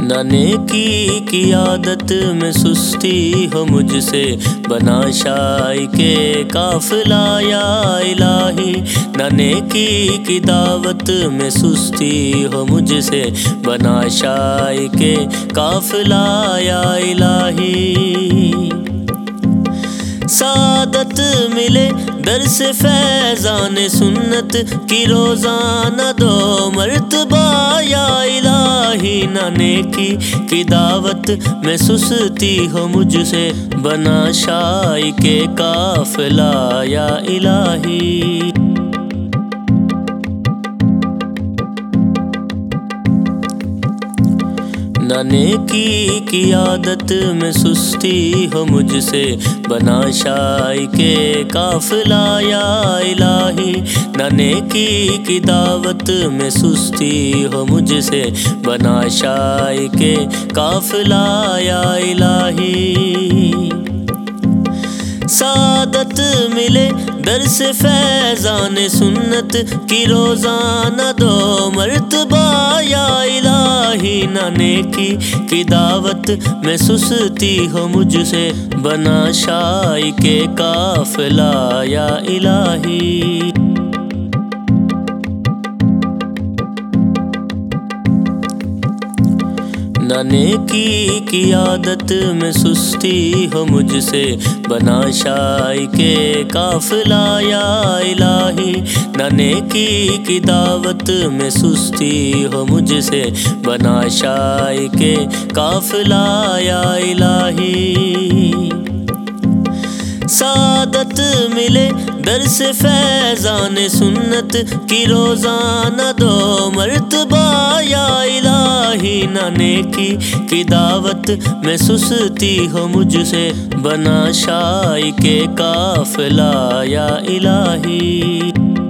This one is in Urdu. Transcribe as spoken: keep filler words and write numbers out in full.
نہ نیکی کی عادت میں سستی ہو مجھ سے، بنا شائی کے قافلہ یا الہی۔ نہ نیکی کی دعوت میں سستی ہو مجھ سے، بنا شائی کے قافلہ یا الہی۔ سعادت ملے درس فیضان سنت کی روزانہ دو مرتبہ یا الہی۔ نہ نیکی کی دعوت میں سستی ہو مجھ سے، بنا شائی کے قافلہ یا الہی۔ نہ نیکی کی عادت میں سستی ہو مجھ سے، بنا شائی کے قافلہ یا الہی۔ نہ نیکی کی دعوت میں سستی ہو مجھ سے، بنا شائی کے قافلہ یا الہی۔ سعادت ملے درس فیضان سنت کی روزانہ دو مرتبہ یا الہی۔ نہ نیکی کی دعوت میں سستی ہو مجھ سے، بنا شائی کے قافلہ یا الہی۔ نہ نیکی کی عادت میں سستی ہو مجھ سے، بنا شائی کے قافلہ یا الہی۔ نہ نیکی کی دعوت میں سستی ہو مجھ سے، بنا شائی کے قافلہ یا الہی۔ سعادت ملے درس فیضان سنت کی روزانہ دو مرتبہ یا الہی۔ نہ نیکی کی دعوت میں سستی ہو مجھ سے، بنا شائی کے قافلہ یا الہی۔